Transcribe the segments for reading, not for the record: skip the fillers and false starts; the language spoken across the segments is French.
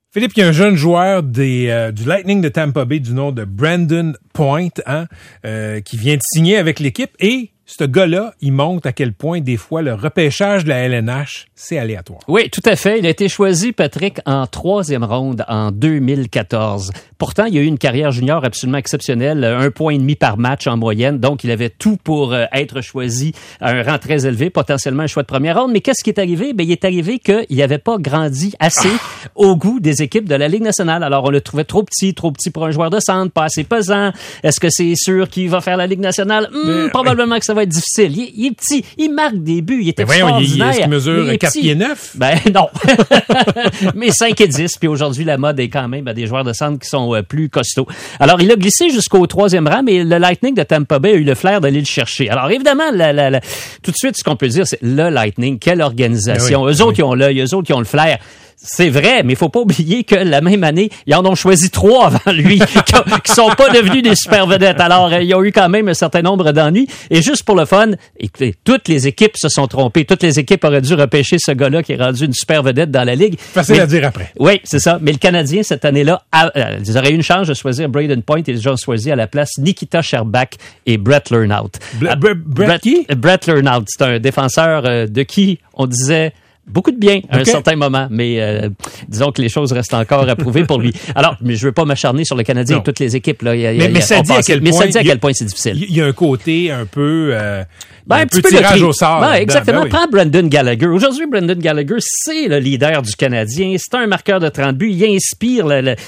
Philippe, il y a un jeune joueur du Lightning de Tampa Bay du nom de Brandon Point, qui vient de signer avec l'équipe et ce gars-là, il montre à quel point, des fois, le repêchage de la LNH, c'est aléatoire. Oui, tout à fait. Il a été choisi, Patrick, en 3e ronde en 2014. Pourtant, il a eu une carrière junior absolument exceptionnelle, 1,5 point par match en moyenne. Donc, il avait tout pour être choisi à un rang très élevé, potentiellement un choix de première ronde. Mais qu'est-ce qui est arrivé? Il est arrivé qu'il n'avait pas grandi assez au goût des équipes de la Ligue nationale. Alors, on le trouvait trop petit pour un joueur de centre, pas assez pesant. Est-ce que c'est sûr qu'il va faire la Ligue nationale? Probablement que ça va être difficile. Il est petit, il marque des buts, il est extraordinaire. Est-ce qu'il mesure 4 pieds 9? Non. Mais 5 et 10, puis aujourd'hui, la mode est quand même des joueurs de centre qui sont plus costauds. Alors, il a glissé jusqu'au 3e rang, mais le Lightning de Tampa Bay a eu le flair d'aller le chercher. Alors, évidemment, tout de suite, ce qu'on peut dire, c'est le Lightning, quelle organisation. Eux autres, ils ont l'œil, eux autres, ils ont le flair. C'est vrai, mais il faut pas oublier que la même année, ils en ont choisi 3 avant lui, qui sont pas devenus des super vedettes. Alors, il y a eu quand même un certain nombre d'ennuis. Et juste pour le fun, écoutez, toutes les équipes se sont trompées. Toutes les équipes auraient dû repêcher ce gars-là qui est rendu une super vedette dans la Ligue. Facile à dire après. Oui, c'est ça. Mais le Canadien, cette année-là, ils auraient eu une chance de choisir Brayden Point et ils ont choisi à la place Nikita Sherbak et Brett Lernout. Brett Lernout, c'est un défenseur de qui on disait beaucoup de bien à un certain moment, mais disons que les choses restent encore à prouver pour lui. Alors, mais je veux pas m'acharner sur le Canadien et toutes les équipes. Là, mais ça dit à quel point c'est difficile. Il y a un côté un peu... un petit peu tirage au sort. Exactement. Prends Brendan Gallagher. Aujourd'hui, Brendan Gallagher, c'est le leader du Canadien. C'est un marqueur de 30 buts. Il inspire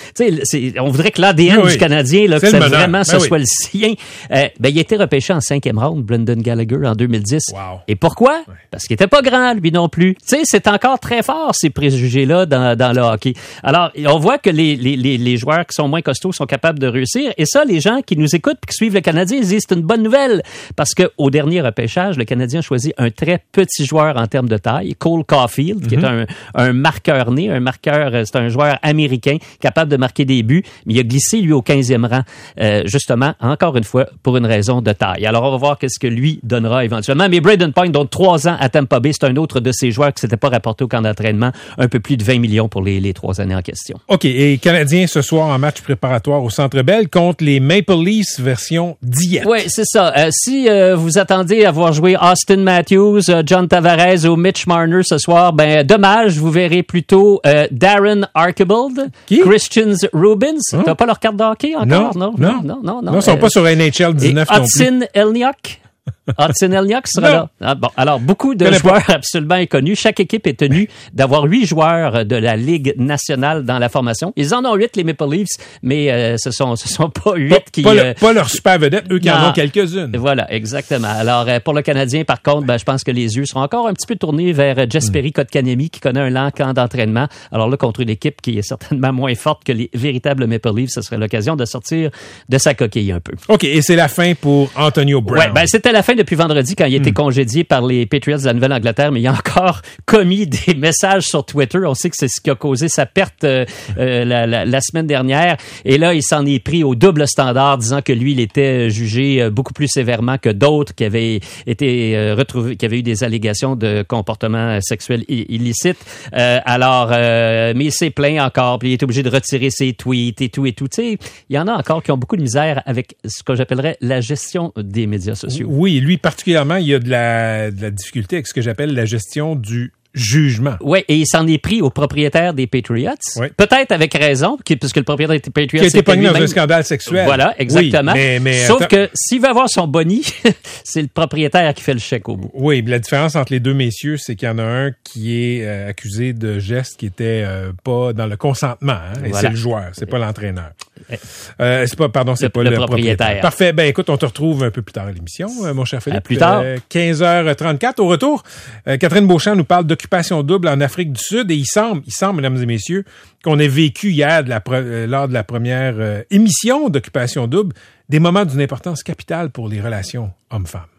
on voudrait que l'ADN du Canadien, là, que ça vraiment ce soit le sien. Il a été repêché en 5e ronde, Brendan Gallagher, en 2010. Wow. Et pourquoi? Parce qu'il était pas grand, lui non plus. Tu sais, c'est encore très fort, ces préjugés-là, dans le hockey. Alors, on voit que les joueurs qui sont moins costauds sont capables de réussir. Et ça, les gens qui nous écoutent et qui suivent le Canadien, ils disent c'est une bonne nouvelle. Parce que au dernier repêchage, le Canadien choisit un très petit joueur en termes de taille, Cole Caulfield, qui est un marqueur né, c'est un joueur américain capable de marquer des buts, mais il a glissé, lui, au 15e rang, justement, encore une fois, pour une raison de taille. Alors, on va voir qu'est-ce que lui donnera éventuellement. Mais Brayden Point, donc 3 ans à Tampa Bay, c'est un autre de ces joueurs qui s'était pas rapporté au camp d'entraînement, un peu plus de 20 millions pour les 3 années en question. OK, et Canadien ce soir en match préparatoire au Centre Bell contre les Maple Leafs version diète. Oui, c'est ça. Si vous attendez à voir jouer Austin Matthews, John Tavares ou Mitch Marner ce soir, dommage, vous verrez plutôt Darren Archibald, Christian Rubins. T'as pas leur carte de hockey encore? Non, ils sont pas sur NHL 19 non plus. Hudson Elniak. Hudson Elniak sera là. Alors, beaucoup de joueurs absolument inconnus. Chaque équipe est tenue d'avoir 8 joueurs de la Ligue nationale dans la formation. Ils en ont 8, les Maple Leafs, mais ce sont pas 8 qui... Pas leur super vedette, eux qui en ont quelques-unes. Voilà, exactement. Alors, pour le Canadien, par contre, je pense que les yeux seront encore un petit peu tournés vers Jesperi Kotkaniemi, qui connaît un lent camp d'entraînement. Alors là, contre une équipe qui est certainement moins forte que les véritables Maple Leafs, ce serait l'occasion de sortir de sa coquille un peu. OK, et c'est la fin pour Antonio Brown. Ouais, c'était la fin depuis vendredi quand il a été congédié par les Patriots de la Nouvelle-Angleterre, mais il a encore commis des messages sur Twitter. On sait que c'est ce qui a causé sa perte la semaine dernière. Et là, il s'en est pris au double standard, disant que lui, il était jugé beaucoup plus sévèrement que d'autres qui avaient été retrouvés, qui avaient eu des allégations de comportement sexuel illicite. Mais il s'est plaint encore, puis il est obligé de retirer ses tweets et tout. Tu sais, il y en a encore qui ont beaucoup de misère avec ce que j'appellerais la gestion des médias sociaux. Oui, lui particulièrement, il y a de la difficulté avec ce que j'appelle la gestion du jugement. Oui, et il s'en est pris au propriétaire des Patriots. Oui. Peut-être avec raison, puisque le propriétaire des Patriots... Qui a été pogné dans un scandale sexuel. Voilà, exactement. Oui, mais sauf que s'il veut avoir son boni, c'est le propriétaire qui fait le chèque au bout. Oui, mais la différence entre les deux messieurs, c'est qu'il y en a un qui est accusé de gestes qui étaient pas dans le consentement. Et voilà. C'est le joueur, c'est pas l'entraîneur. C'est pas le propriétaire. Parfait. Écoute, on te retrouve un peu plus tard à l'émission, mon cher Philippe. À plus tard. 15h34. Au retour, Catherine Beauchamp nous parle d'occupation double en Afrique du Sud et il semble, mesdames et messieurs, qu'on ait vécu hier lors de la première émission d'occupation double des moments d'une importance capitale pour les relations hommes-femmes.